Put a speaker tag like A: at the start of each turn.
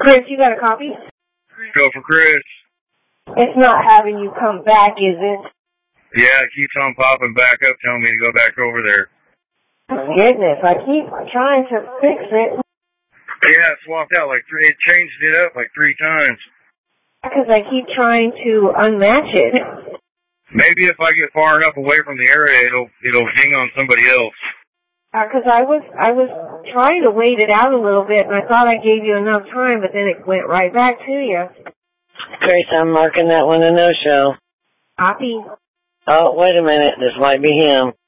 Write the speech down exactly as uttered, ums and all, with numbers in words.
A: Chris, you got a copy?
B: Go for Chris.
A: It's not having you come back, is it?
B: Yeah, it keeps on popping back up, telling me to go back over there.
A: Oh, goodness, I keep trying to fix it.
B: Yeah, it swapped out like three, it changed it up like three times.
A: Because I keep trying to unmatch it.
B: Maybe if I get far enough away from the area, it'll it'll ding on somebody else.
A: Because uh, I was I was trying to wait it out a little bit, and I thought I gave you enough time, but then it went right back to you.
C: Grace, I'm marking that one a no-show.
A: Copy.
C: Oh, wait a minute. This might be him.